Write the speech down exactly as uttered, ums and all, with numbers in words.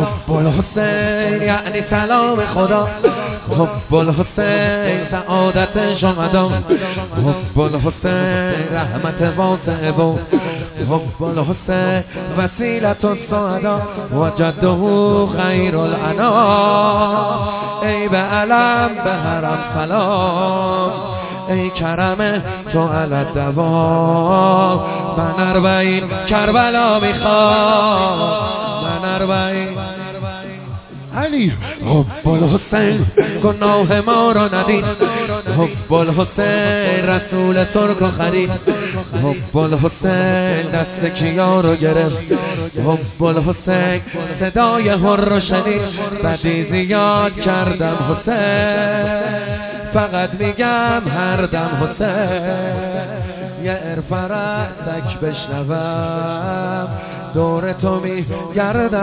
حب الحسین یعنی سلام خدا، حب الحسین سعادت شهدا، حب الحسین رحمت واسعه و حب الحسین وسیلت السعدا و جده خیر الانام. ای به علم به حرم سلام، ای کرم تو علی دوام. من اربعین کربلا میخوام، من اربعین علی. حب الحسین گناه ما را ندید، حب الحسین رسول ترک و خرید، حب الحسین دست کیا رو گرفت، حب الحسین صدای هر رو شنید. بدی زیاد کردم حسین، فقط میگم هر دم حسین. یه عرف رأسک بشنوم دور تو میگردم.